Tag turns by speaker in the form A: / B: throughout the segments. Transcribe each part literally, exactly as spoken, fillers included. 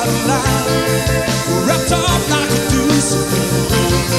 A: the light, wrapped up like a deuce.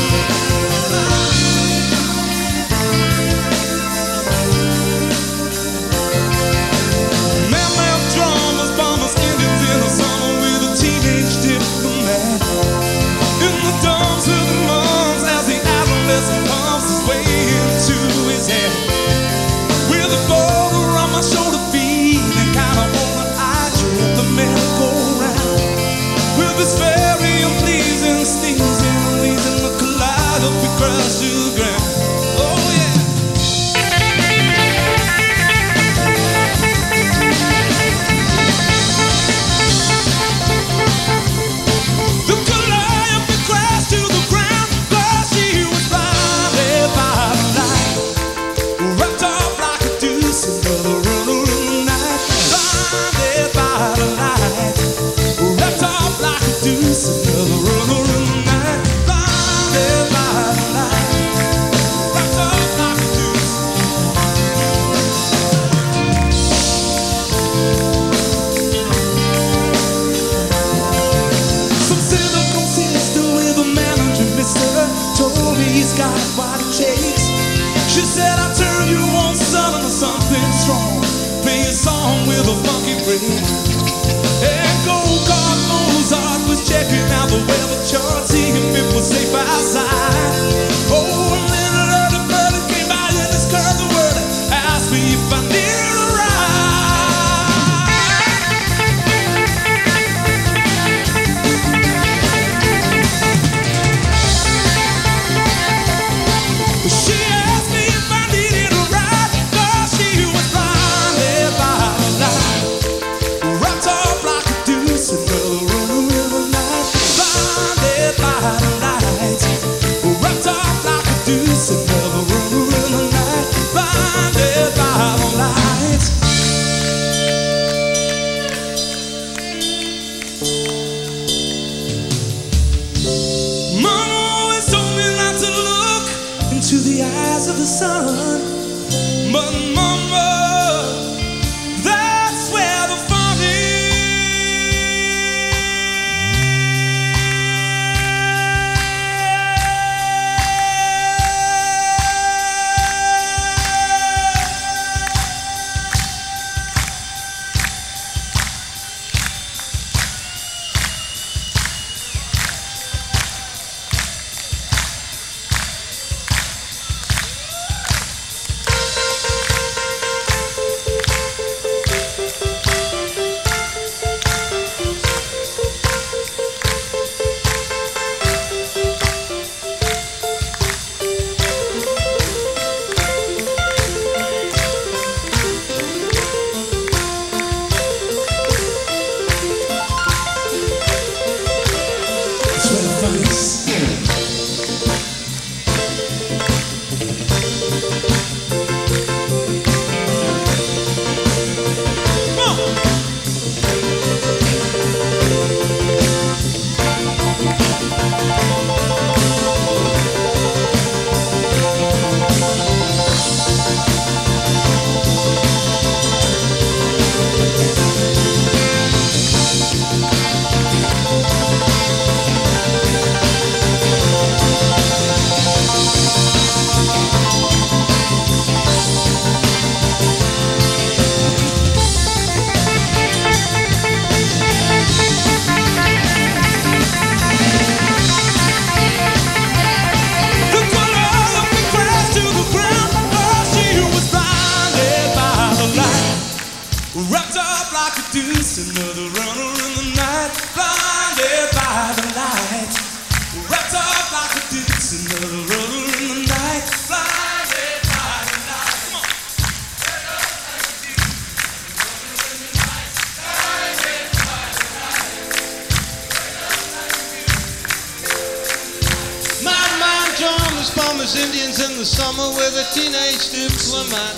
B: Indians in the summer with a teenage diplomat.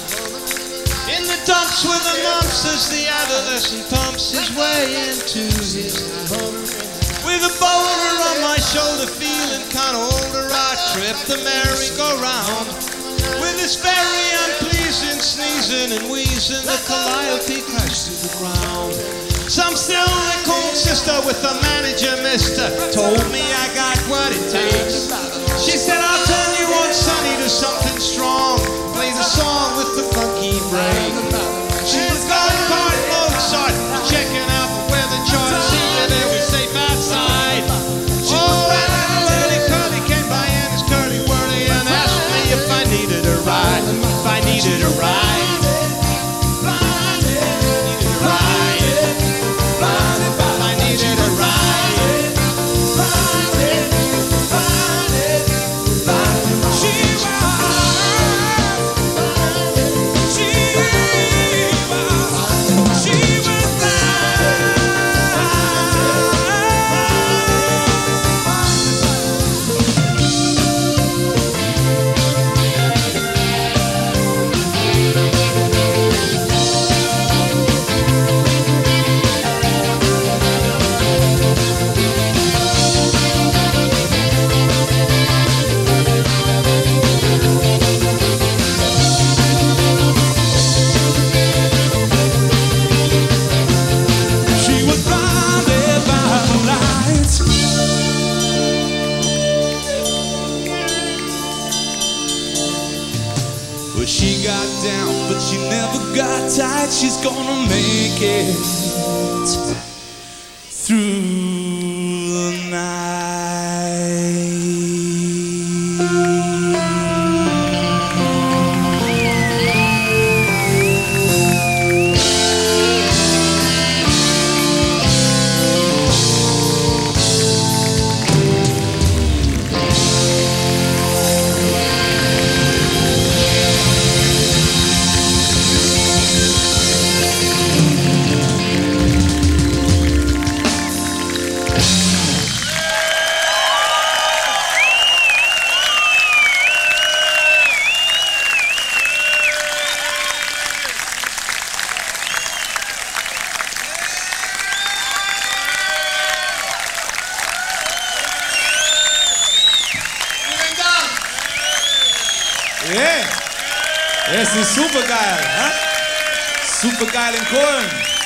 B: In the dumps with the mumps as the adolescent pumps his way into his home. With a boulder on my shoulder, feeling kinda older, I trip the merry-go-round. With this very unpleasing sneezing and wheezing, the calliope crashed to the ground. Some silly cold sister with a manager, mister, told me I got what it takes. She said, I'll turn you on, sonny, to something strong. Play the song with the funky break. She was going hard, Mozart, checking out the weather chart, see that it was safe outside. Oh, and a little curly came by in his curly whirly and asked me if I needed a ride, if I needed a ride.
A: Well, she got down, but she never got tight. She's gonna make it through the night.
C: Yeah. Das ist super geil. Huh? Super geil in Köln.